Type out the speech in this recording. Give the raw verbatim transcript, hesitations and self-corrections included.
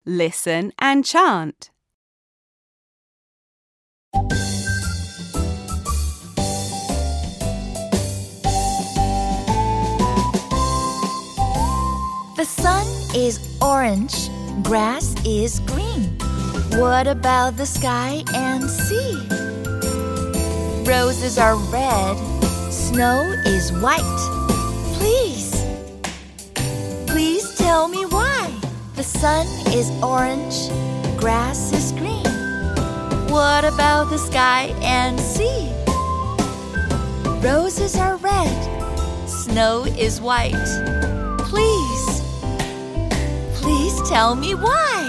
Listen and chant. The sun is orange, grass is green. What about the sky and sea? Roses are red, snow is white. Please, please tell me why. The sun is orange, grass is green. What about the sky and sea? Roses are red, snow is white. Please, please tell me why.